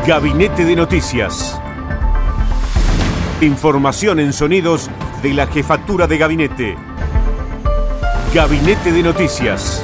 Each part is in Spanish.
Gabinete de Noticias. Información en sonidos de la Jefatura de Gabinete. Gabinete de Noticias.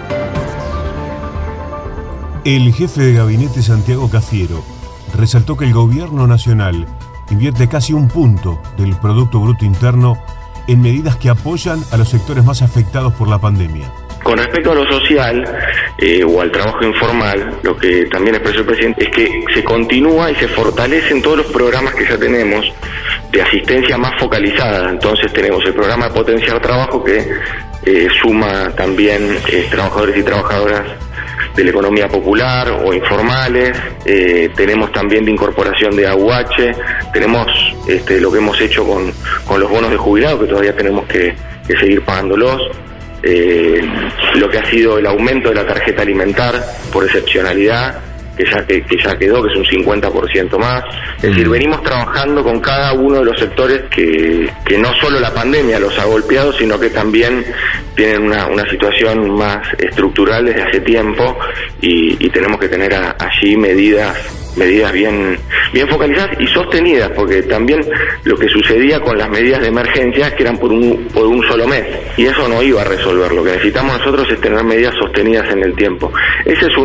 El jefe de gabinete, Santiago Cafiero, resaltó que el gobierno nacional invierte casi 1 punto del Producto Bruto Interno en medidas que apoyan a los sectores más afectados por la pandemia. Con respecto a lo social o al trabajo informal, lo que también expresó el presidente es que se continúa y se fortalecen todos los programas que ya tenemos de asistencia más focalizada. Entonces tenemos el programa de Potenciar Trabajo que suma también trabajadores y trabajadoras de la economía popular o informales, tenemos también de incorporación de AUH, tenemos lo que hemos hecho con los bonos de jubilado, que todavía tenemos que seguir pagándolos, lo que ha sido el aumento de la tarjeta alimentar por excepcionalidad, que ya quedó, que es un 50% más. Es decir, venimos trabajando con cada uno de los sectores que no solo la pandemia los ha golpeado, sino que también tienen una situación más estructural desde hace tiempo y tenemos que tener allí medidas bien focalizadas y sostenidas, porque también lo que sucedía con las medidas de emergencia que eran por un solo mes, y eso no iba a resolver. Lo que necesitamos nosotros es tener medidas sostenidas en el tiempo. Esa es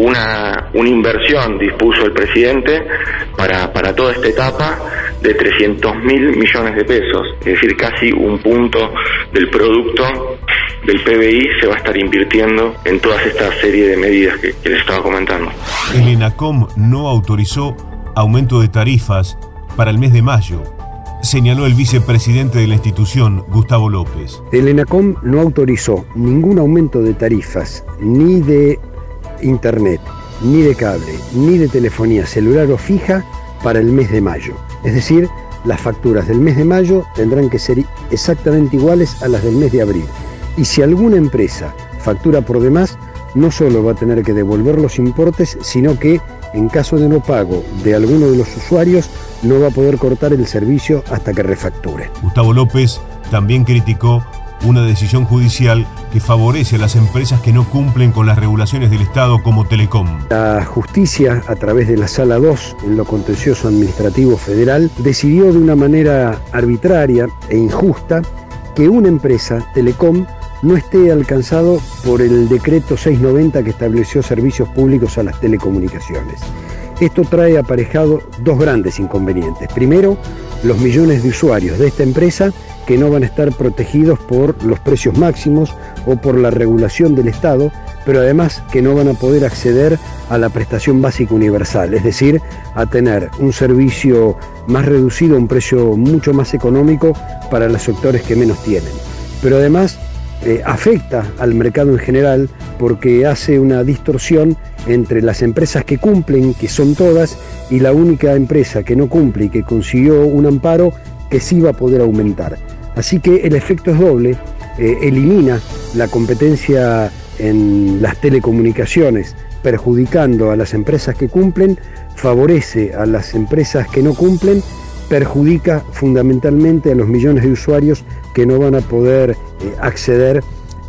una inversión, dispuso el presidente para toda esta etapa, de 300.000 millones de pesos, es decir, casi 1 punto del producto del PBI se va a estar invirtiendo en toda esta serie de medidas que les estaba comentando. El ENACOM no autorizó aumento de tarifas para el mes de mayo, señaló el vicepresidente de la institución, Gustavo López. El ENACOM no autorizó ningún aumento de tarifas, ni de internet, ni de cable, ni de telefonía celular o fija para el mes de mayo. Es decir, las facturas del mes de mayo tendrán que ser exactamente iguales a las del mes de abril. Y si alguna empresa factura por demás, no solo va a tener que devolver los importes, sino que, en caso de no pago de alguno de los usuarios, no va a poder cortar el servicio hasta que refacture. Gustavo López también criticó una decisión judicial que favorece a las empresas que no cumplen con las regulaciones del Estado, como Telecom. La justicia, a través de la Sala 2, en lo contencioso administrativo federal, decidió de una manera arbitraria e injusta que una empresa, Telecom, no esté alcanzado por el decreto 690 que estableció servicios públicos a las telecomunicaciones. Esto trae aparejado 2 grandes inconvenientes. Primero, los millones de usuarios de esta empresa que no van a estar protegidos por los precios máximos o por la regulación del Estado, pero además que no van a poder acceder a la prestación básica universal, es decir, a tener un servicio más reducido, un precio mucho más económico para los sectores que menos tienen. Pero además afecta al mercado en general porque hace una distorsión entre las empresas que cumplen, que son todas, y la única empresa que no cumple y que consiguió un amparo que sí va a poder aumentar. Así que el efecto es doble, elimina la competencia en las telecomunicaciones, perjudicando a las empresas que cumplen, favorece a las empresas que no cumplen, perjudica fundamentalmente a los millones de usuarios que no van a poder acceder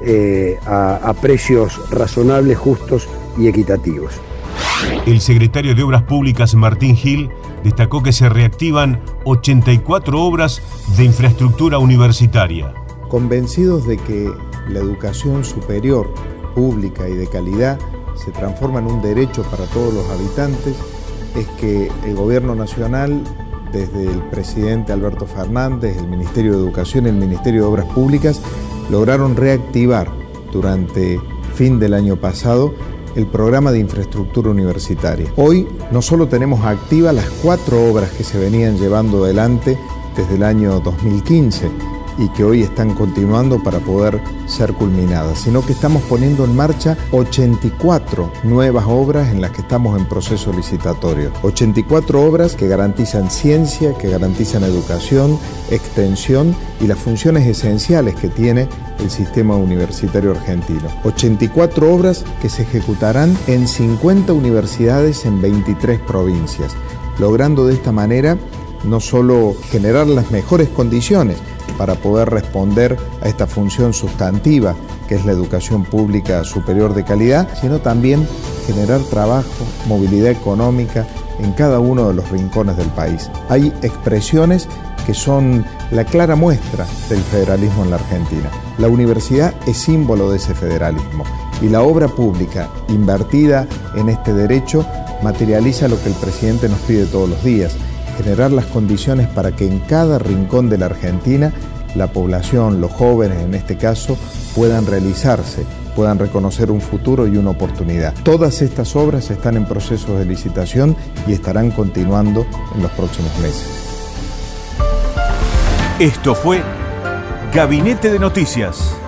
a precios razonables, justos y equitativos. El secretario de Obras Públicas, Martín Gil, destacó que se reactivan 84 obras de infraestructura universitaria. Convencidos de que la educación superior, pública y de calidad se transforma en un derecho para todos los habitantes, es que el Gobierno Nacional, desde el presidente Alberto Fernández, el Ministerio de Educación y el Ministerio de Obras Públicas, lograron reactivar durante fin del año pasado el programa de infraestructura universitaria. Hoy no solo tenemos activas las 4 obras que se venían llevando adelante desde el año 2015 y que hoy están continuando para poder ser culminadas, sino que estamos poniendo en marcha 84 nuevas obras en las que estamos en proceso licitatorio. 84 obras que garantizan ciencia, que garantizan educación, extensión y las funciones esenciales que tiene el sistema universitario argentino. 84 obras que se ejecutarán en 50 universidades en 23 provincias, logrando de esta manera no solo generar las mejores condiciones para poder responder a esta función sustantiva que es la educación pública superior de calidad, sino también generar trabajo, movilidad económica en cada uno de los rincones del país. Hay expresiones que son la clara muestra del federalismo en la Argentina. La universidad es símbolo de ese federalismo y la obra pública invertida en este derecho materializa lo que el presidente nos pide todos los días: generar las condiciones para que en cada rincón de la Argentina la población, los jóvenes en este caso, puedan realizarse, puedan reconocer un futuro y una oportunidad. Todas estas obras están en procesos de licitación y estarán continuando en los próximos meses. Esto fue Gabinete de Noticias.